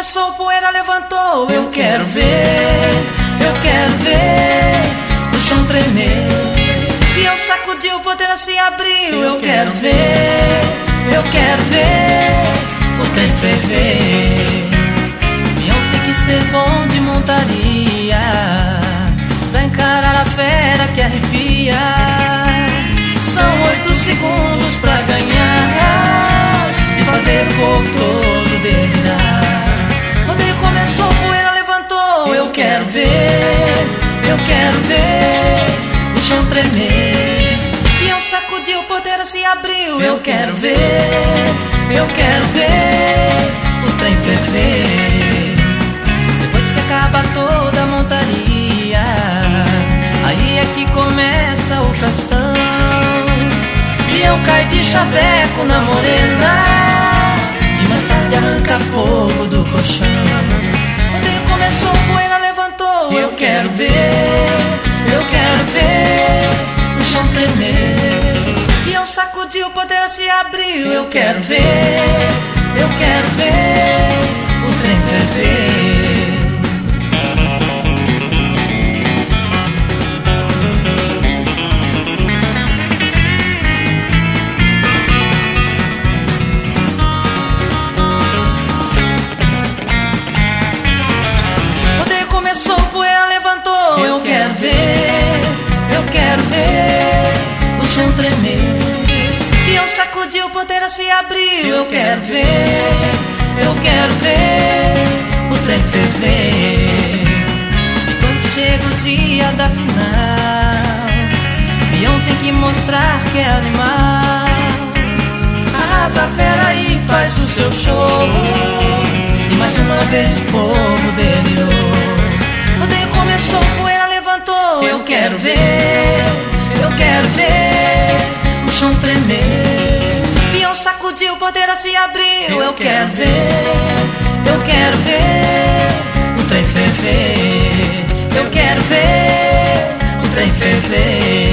começou, poeira levantou. Eu quero ver o chão tremer. Peão sacudiu, poeira se abriu. Eu quero ver o trem ferver. Peão tem que ser bom de montaria pra encarar a fera que arrepia. São 8 segundos pra ganhar e fazer o povo todo delirar. Rodeio começou, poeira levantou. Eu quero ver o chão tremer. Peão sacudiu, poeira se abriu. Eu quero ver o trem ferver. Depois que acaba toda a montaria, aí é que começa o festão. Peão cai de chaveco na morena e mais tarde arranca fogo do colchão. Quando ele começou, poeira levantou. Eu quero ver o chão tremer. Peão sacudiu, poeira se abriu. Eu quero ver o trem ferver. Eu quero ver o chão tremer. Peão sacudiu, poeira se abriu. Eu quero ver o trem ferver. E quando chega o dia da final, Peão tem que mostrar que é animal. Arrasa a fera e faz o seu show. E mais uma vez o povo delirou. Rodeio começou, poeira levantou. Eu quero ver o chão tremer. Peão sacudiu, poeira se abriu. Eu quero ver o trem ferver. Eu quero ver o trem ferver.